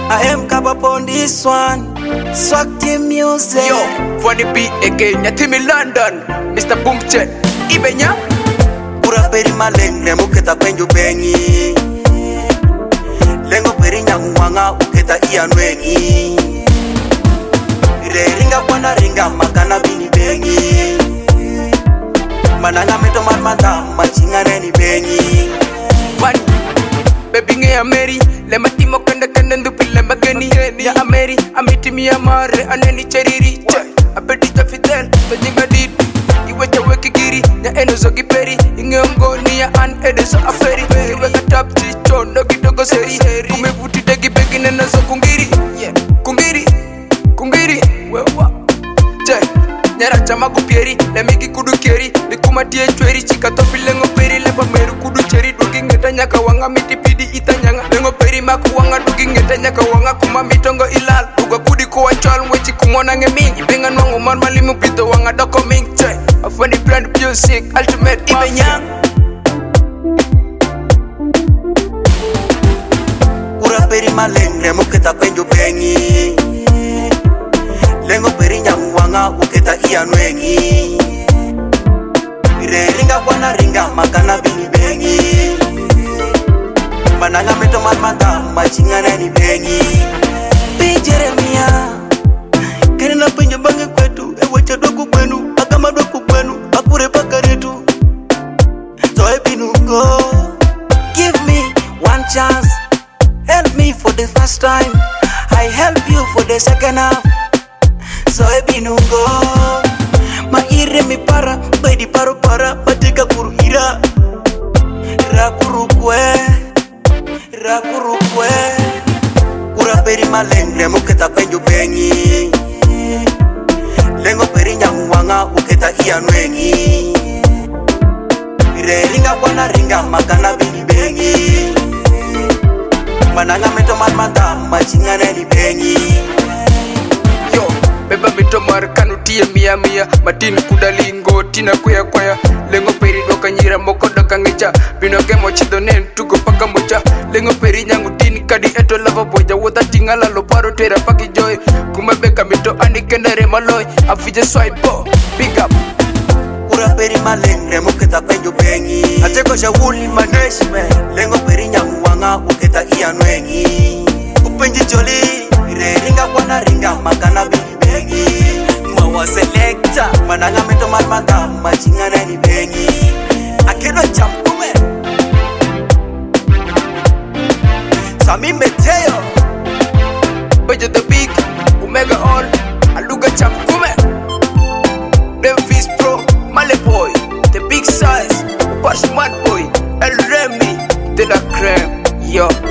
I am cap upon this one. Swag team music. Yo, funny beat again. Nyatimi London, Mr. Boomchet. Ibenya. Kura peri malengre muketa penju bengi. Lengo peri nyangwanga uketa ianwengi. Ringa kwana ringa makana bini bengi. Mananga meto marmata machinga neni bengi. One, baby nge Ameri. Lema timo kende kende ndupi lemba geni. Ya Ameri, amiti mi amare aneni cheriri. Apeti cha Fidel, tojinga dit. Iwe cha weki giri, nya eno zogi peri. Inge mgoni ya an edeso aferi. Iwe katap chicho, nogi dogo seri. Kumevuti degi begi nena zo kungiri. Kungiri, kungiri, wewa. Nyara chama kupieri, lemiki kudu keri. Likuma tie chweri, chika topi lengo peri. Lepa meru kudu cheri, dugi ngeta nyaka wanga miti pidi itanyanga. Lengo peri maku wanga, dugi ngeta nyaka wanga. Kuma mitongo ilal, uga kudi kuwa chal. Wechi kumona nge mingi, benga nwangu man malimu pito wanga doko mingi. Afani brand music, ultimate Ibenya. Kura peri malengre muketa penjo bengi. Lengo peri nyangwanga uketa ianwengi. Ringa kwana ringa makana bini bengi. Mananga meto marmata machinga neni bengi. P Jeremia Kerina penjo bange kwetu. Ewacha doku kwenu, akama doku kwenu. Akure pakaretu So ebinungo. Give me one chance. Help me for the first time. I help you for the second half. So ebinungo. Maire mi para, baby paro para, matika kuruhira. Rakurukwe, rakurukwe. Kura peri malengre muketa penju bengi. Lengo peri nyangwanga uketa ianwengi. Ringa kwana ringa makana bini bengi. Mananga meto marmata machinga neni bengi. Yo, beba mito marakanu tia mia mia. Matini kudalingo, tina kuya kwaya. Lengo peri doka nyira moko doka ngecha. Binoge mochido nen tugo paka mocha. Lengo peri nyangu tini kadi eto lava boja. Wota tingala lo paro tera paki joy. Kumebeka mito ani kendere maloy. Afije swipe bo, big up. Kura peri malengre muketa penjo bengi. Ateko shawuli management. Lengo peri nyangwanga uketa ianwengi. Upenji joli, ringa kwana ringa makana bini bengi. Mawa selector, mananga meto marmata machinga neni bengi. Akedo champume Sami Meteo Bejo the big, Omega all. Aluga chamkume Memphis Pro, Male boy. The big size, Upa smart boy. El Remy, de la creme. Yo